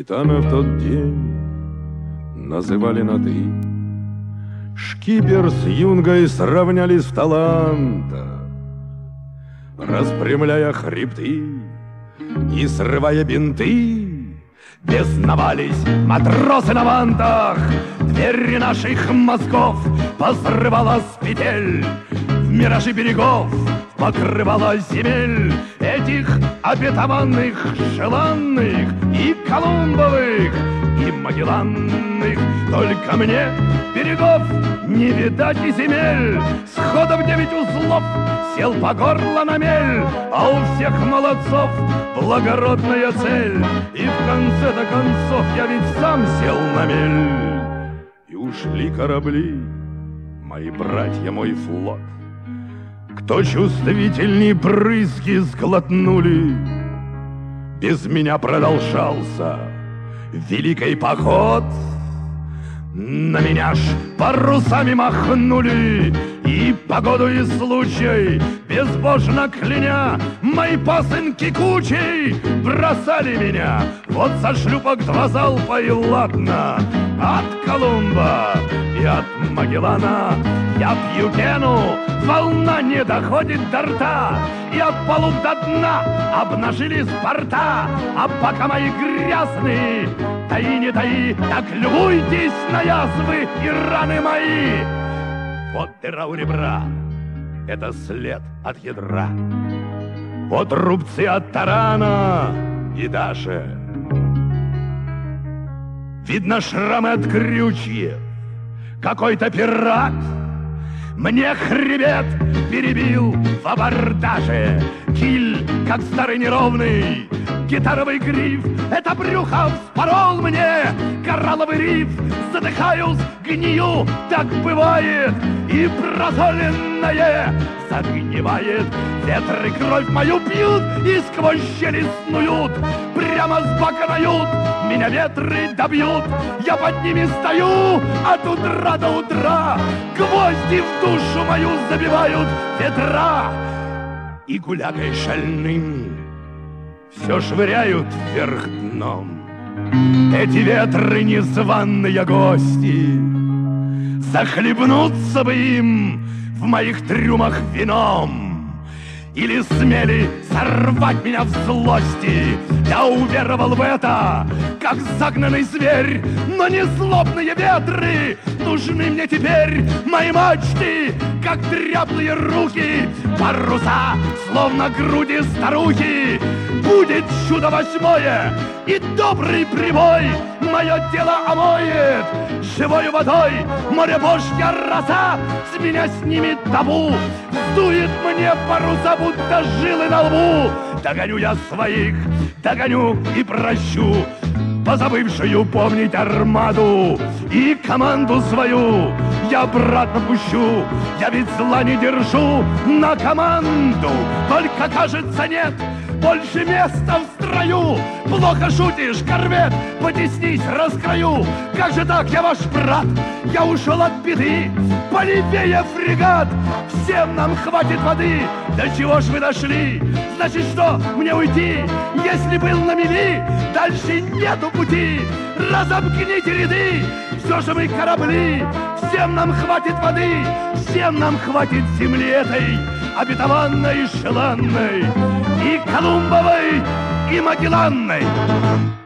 Капитана в тот день называли на «ты». Шкипер с юнгой сравнялись в талантах, распрямляя хребты и срывая бинты. Бесновались матросы на вантах, двери наших мозгов посрывала с петель. В миражи берегов покрывала земель этих обетованных, желанных и Колумбовых, и Магелланных. Только мне берегов не видать и земель. Сходов 9 узлов сел по горло на мель, а у всех молодцов благородная цель. И в конце-то концов я ведь сам сел на мель. И ушли корабли, мои братья, мой флот. Кто чувствительней брызги сглотнули, без меня продолжался великий поход. На меня ж парусами махнули, и погоду и случай, безбожно кляня, мои пасынки кучей бросали меня. Вот со шлюпок 2 залпа и ладно. От Колумба и от Магеллана я пью пену, волна не доходит до рта, и от палуб до дна обнажились борта. А пока мои грязные, таи не таи, так любуйтесь на язвы и раны мои. Вот дыра у ребра, это след от ядра. Вот рубцы от тарана и даже видно шрамы от крючьев. Какой-то пират мне хребет перебил в абордаже. Киль, как старый неровный гитаровый гриф, это брюхо вспорол мне коралловый риф. Задыхаюсь, гнию, так бывает, и прозоленное загнивает. Ветры кровь мою пьют и сквозь щели снуют, прямо с бока нают, меня ветры добьют. Я под ними стою от утра до утра, гвозди в душу мою забивают ветра. И гулякой шальным все швыряют вверх дном эти ветры незваные гости. Захлебнуться бы им в моих трюмах вином, или смели сорвать меня в злости. Я уверовал в это, как загнанный зверь, но не злобные ветры нужны мне теперь. Мои мачты, как дряблые руки, паруса, словно груди старухи. Будет чудо 8-е, и добрый прибой мое дело омоет. Живой водой море божья роса с меня снимет табу. Вздует мне паруса, будто жилы на лбу. Догоню я своих, догоню и прощу, позабывшую помнить армаду. И команду свою я обратно пущу. Я ведь зла не держу на команду, только, кажется, нет больше места в строю. Плохо шутишь, корвет, потеснись, раскрою. Как же так, я ваш брат, я ушел от беды. Полевее фрегат, всем нам хватит воды. До чего ж вы дошли? Значит, что мне уйти? Если был на мели, дальше нету пути. Разомкните ряды, все же мы корабли. Всем нам хватит воды, всем нам хватит земли этой, обетованной, желанной, и Колумбовой, и Магелланной.